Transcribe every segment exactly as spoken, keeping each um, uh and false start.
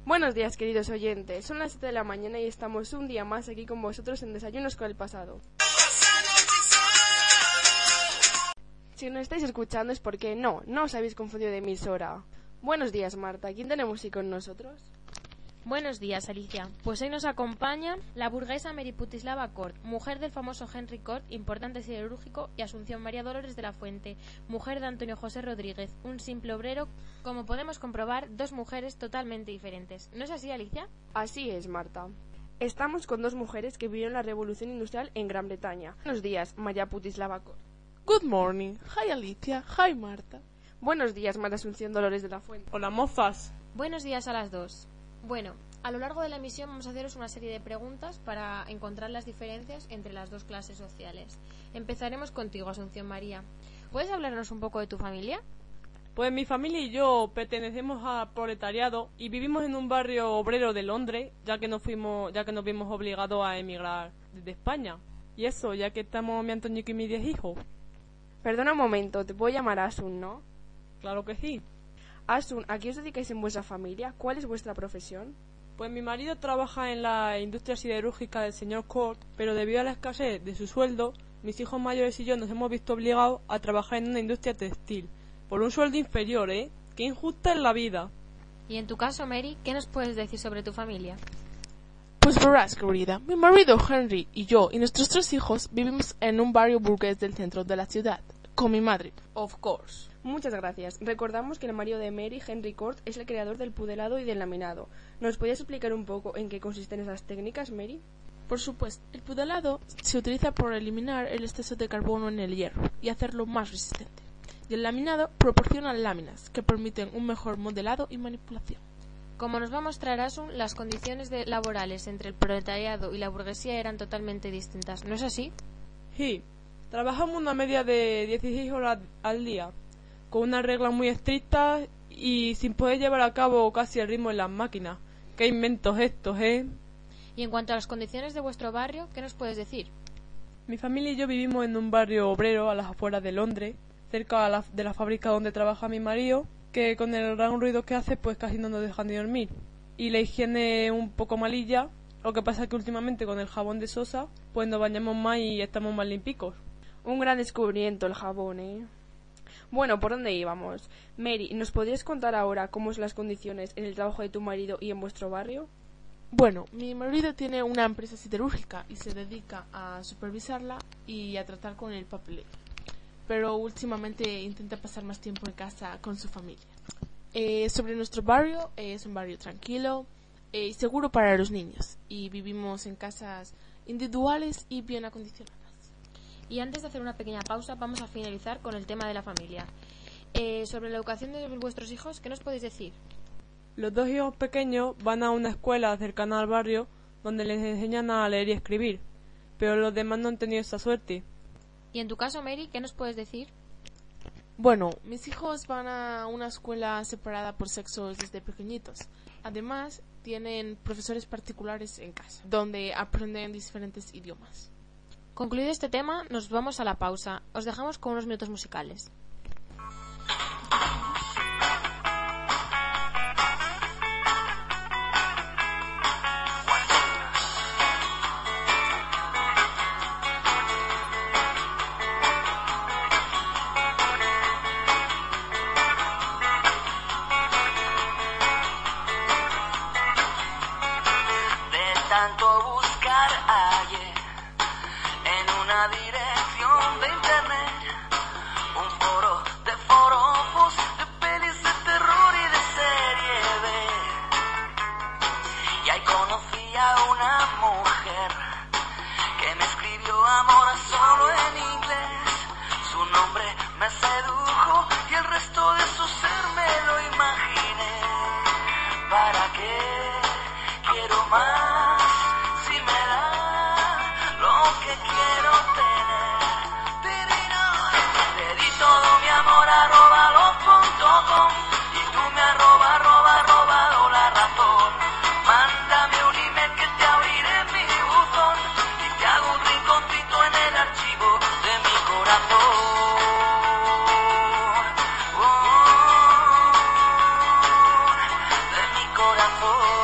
Buenos días, queridos oyentes. Son las siete de la mañana y estamos un día más aquí con vosotros en Desayunos con el Pasado. Si nos estáis escuchando es porque no, no os habéis confundido de emisora. Buenos días, Marta. ¿Quién tenemos aquí con nosotros? Buenos días, Alicia. Pues hoy nos acompaña la burguesa Mary Putislava Cort, mujer del famoso Henry Cort, importante siderúrgico, y Asunción María Dolores de la Fuente, mujer de Antonio José Rodríguez, un simple obrero. Como podemos comprobar, dos mujeres totalmente diferentes. ¿No es así, Alicia? Así es, Marta. Estamos con dos mujeres que vivieron la Revolución Industrial en Gran Bretaña. Buenos días, María Putislava Cort. Good morning. Hi, Alicia. Hi, Marta. Buenos días, María Asunción Dolores de la Fuente. Hola, mozas. Buenos días a las dos. Bueno, a lo largo de la emisión vamos a haceros una serie de preguntas para encontrar las diferencias entre las dos clases sociales. Empezaremos contigo, Asunción María. ¿Puedes hablarnos un poco de tu familia? Pues mi familia y yo pertenecemos al proletariado y vivimos en un barrio obrero de Londres, ya que nos fuimos, ya que nos vimos obligados a emigrar desde España. Y eso, ya que estamos mi Antoñico y mis diez hijos. Perdona un momento, te puedo llamar Asun, ¿no? Claro que sí. Asun, ¿a qué os dedicáis en vuestra familia? ¿Cuál es vuestra profesión? Pues mi marido trabaja en la industria siderúrgica del señor Cort, pero debido a la escasez de su sueldo, mis hijos mayores y yo nos hemos visto obligados a trabajar en una industria textil, por un sueldo inferior, ¿eh? ¡Qué injusta es la vida! Y en tu caso, Mary, ¿qué nos puedes decir sobre tu familia? Pues verás, querida, mi marido Henry y yo y nuestros tres hijos vivimos en un barrio burgués del centro de la ciudad, con mi madre, of course. Muchas gracias. Recordamos que el marido de Mary, Henry Cort, es el creador del pudelado y del laminado. ¿Nos podías explicar un poco en qué consisten esas técnicas, Mary? Por supuesto, el pudelado se utiliza por eliminar el exceso de carbono en el hierro y hacerlo más resistente. Y el laminado proporciona láminas que permiten un mejor modelado y manipulación. Como nos va a mostrar Asun, las condiciones de laborales entre el proletariado y la burguesía eran totalmente distintas. ¿No es así? Sí. Trabajamos una media de dieciséis horas al día, con una regla muy estricta y sin poder llevar a cabo casi el ritmo en las máquinas. ¡Qué inventos estos, eh! Y en cuanto a las condiciones de vuestro barrio, ¿qué nos puedes decir? Mi familia y yo vivimos en un barrio obrero a las afueras de Londres, cerca la, de la fábrica donde trabaja mi marido, que con el gran ruido que hace pues casi no nos dejan de dormir. Y la higiene un poco malilla, lo que pasa es que últimamente con el jabón de Sosa pues nos bañamos más y estamos más limpicos. Un gran descubrimiento el jabón, ¿eh? Bueno, ¿por dónde íbamos? Mary, ¿nos podrías contar ahora cómo son las condiciones en el trabajo de tu marido y en vuestro barrio? Bueno, mi marido tiene una empresa siderúrgica y se dedica a supervisarla y a tratar con el papeleo. Pero últimamente intenta pasar más tiempo en casa con su familia. Eh, sobre nuestro barrio, eh, es un barrio tranquilo eh, y seguro para los niños. Y vivimos en casas individuales y bien acondicionadas. Y antes de hacer una pequeña pausa, vamos a finalizar con el tema de la familia. Eh, sobre la educación de vuestros hijos, ¿qué nos podéis decir? Los dos hijos pequeños van a una escuela cercana al barrio donde les enseñan a leer y escribir, pero los demás no han tenido esa suerte. Y en tu caso, Mary, ¿qué nos puedes decir? Bueno, mis hijos van a una escuela separada por sexos desde pequeñitos. Además, tienen profesores particulares en casa, donde aprenden diferentes idiomas. Concluido este tema, nos vamos a la pausa. Os dejamos con unos minutos musicales. De tanto buscar ayer en una dirección de internet, un foro de forofos, de pelis de terror y de serie B. Y ahí conocí a una mujer que me escribió amor solo en inglés. Su nombre me sedujo y el resto de su ser me lo imaginé. ¿Para qué quiero más si me da lo que quiero tener? Le di todo mi amor a robalo punto com y tú me arroba, arroba, robado la razón. Mándame un email que te abriré mi buzón y te hago un rinconcito en el archivo de mi corazón. Oh, de mi corazón.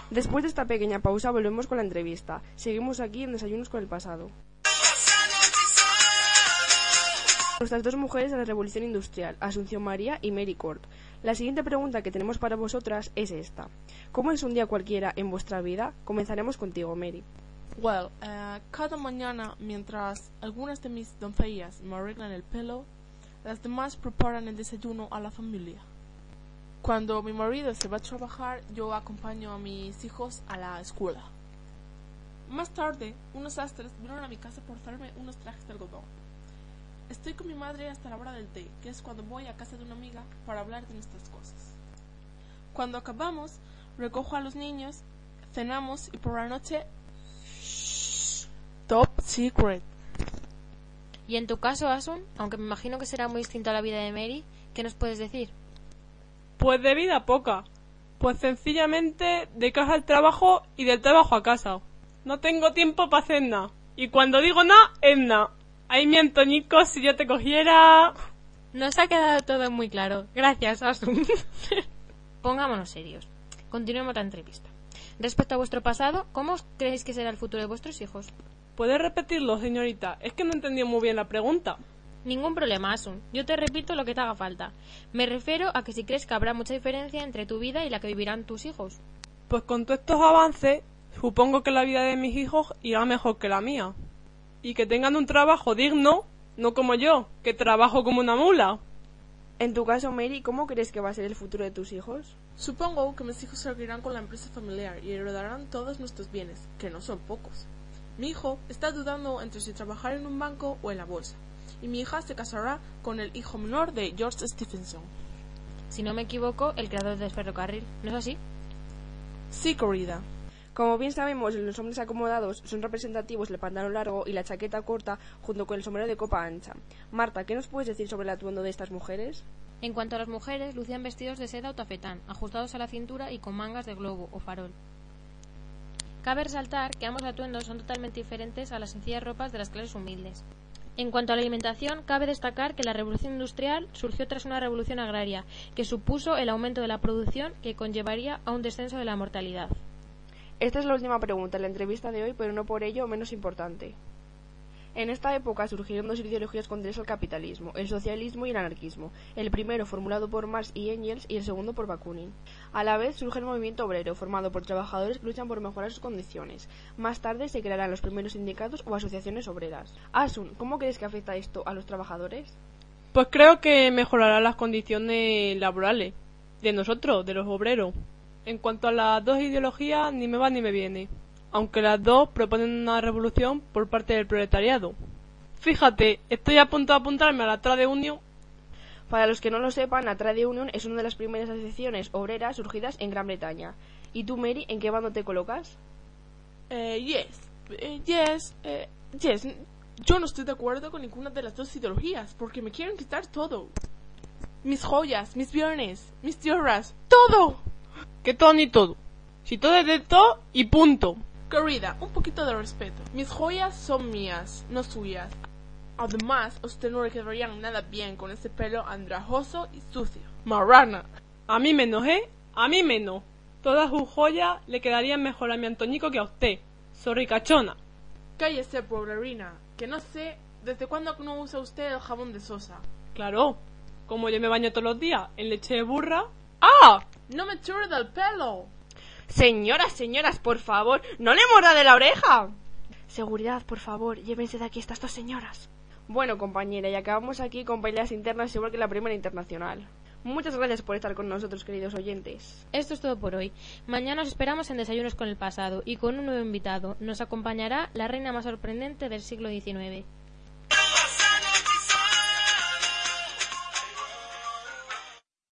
Después de esta pequeña pausa volvemos con la entrevista. Seguimos aquí en Desayunos con el Pasado. Nuestras dos mujeres de la Revolución Industrial, Asunción María y Mary Cort. La siguiente pregunta que tenemos para vosotras es esta. ¿Cómo es un día cualquiera en vuestra vida? Comenzaremos contigo, Mary. Well, uh, cada mañana, mientras algunas de mis doncellas me arreglan el pelo, las demás preparan el desayuno a la familia. Cuando mi marido se va a trabajar, yo acompaño a mis hijos a la escuela. Más tarde, unos sastres vinieron a mi casa por hacerme unos trajes de algodón. Estoy con mi madre hasta la hora del té, que es cuando voy a casa de una amiga para hablar de nuestras cosas. Cuando acabamos, recojo a los niños, cenamos y por la noche... Shh, top secret. Y en tu caso, Asun, aunque me imagino que será muy distinto a la vida de Mary, ¿qué nos puedes decir? Pues de vida poca. Pues sencillamente de casa al trabajo y del trabajo a casa. No tengo tiempo para hacer nada. Y cuando digo nada, es nada. Ay, mi Antoñico, si yo te cogiera... Nos ha quedado todo muy claro. Gracias, Asun. Pongámonos serios. Continuemos la entrevista. Respecto a vuestro pasado, ¿cómo creéis que será el futuro de vuestros hijos? ¿Puedes repetirlo, señorita? Es que no entendí muy bien la pregunta. Ningún problema, Asun. Yo te repito lo que te haga falta. Me refiero a que si crees que habrá mucha diferencia entre tu vida y la que vivirán tus hijos. Pues con todos estos avances, supongo que la vida de mis hijos irá mejor que la mía. Y que tengan un trabajo digno, no como yo, que trabajo como una mula. En tu caso, Mary, ¿cómo crees que va a ser el futuro de tus hijos? Supongo que mis hijos seguirán con la empresa familiar y heredarán todos nuestros bienes, que no son pocos. Mi hijo está dudando entre si trabajar en un banco o en la bolsa. Y mi hija se casará con el hijo menor de George Stephenson. Si no me equivoco, el creador del ferrocarril. ¿No es así? Sí, querida. Como bien sabemos, los hombres acomodados son representativos el pantalón largo y la chaqueta corta junto con el sombrero de copa ancha. Marta, ¿qué nos puedes decir sobre el atuendo de estas mujeres? En cuanto a las mujeres, lucían vestidos de seda o tafetán, ajustados a la cintura y con mangas de globo o farol. Cabe resaltar que ambos atuendos son totalmente diferentes a las sencillas ropas de las clases humildes. En cuanto a la alimentación, cabe destacar que la revolución industrial surgió tras una revolución agraria, que supuso el aumento de la producción que conllevaría a un descenso de la mortalidad. Esta es la última pregunta en la entrevista de hoy, pero no por ello menos importante. En esta época surgieron dos ideologías contrarias al capitalismo, el socialismo y el anarquismo, el primero formulado por Marx y Engels y el segundo por Bakunin. A la vez surge el movimiento obrero, formado por trabajadores que luchan por mejorar sus condiciones. Más tarde se crearán los primeros sindicatos o asociaciones obreras. Asun, ¿cómo crees que afecta esto a los trabajadores? Pues creo que mejorará las condiciones laborales de nosotros, de los obreros. En cuanto a las dos ideologías, ni me va ni me viene, aunque las dos proponen una revolución por parte del proletariado. Fíjate, estoy a punto de apuntarme a la Trade Union. Para los que no lo sepan, la Trade Union es una de las primeras asociaciones obreras surgidas en Gran Bretaña. ¿Y tú, Mary, en qué bando te colocas? Eh, yes, eh, yes, eh, yes. Yo no estoy de acuerdo con ninguna de las dos ideologías, porque me quieren quitar todo. Mis joyas, mis bienes, mis tierras, todo. Que todo ni todo. Si todo es de todo y punto. Querida, un poquito de respeto. Mis joyas son mías, no suyas. Además, a usted no le quedarían nada bien con ese pelo andrajoso y sucio. Marrana. A mí menos, ¿eh? A mí menos. Todas sus joyas le quedarían mejor a mi Antoñico que a usted. Sorricachona. Cállese, poblerina, que no sé desde cuándo no usa usted el jabón de Sosa. Claro, como yo me baño todos los días en leche de burra. ¡Ah! ¡No me tire del pelo! Señoras, señoras, por favor, no le morda de la oreja. Seguridad, por favor, llévense de aquí estas dos señoras. Bueno, compañera, y acabamos aquí con peleas internas igual que la primera internacional. Muchas gracias por estar con nosotros, queridos oyentes. Esto es todo por hoy. Mañana os esperamos en Desayunos con el Pasado y con un nuevo invitado. Nos acompañará la reina más sorprendente del siglo diecinueve.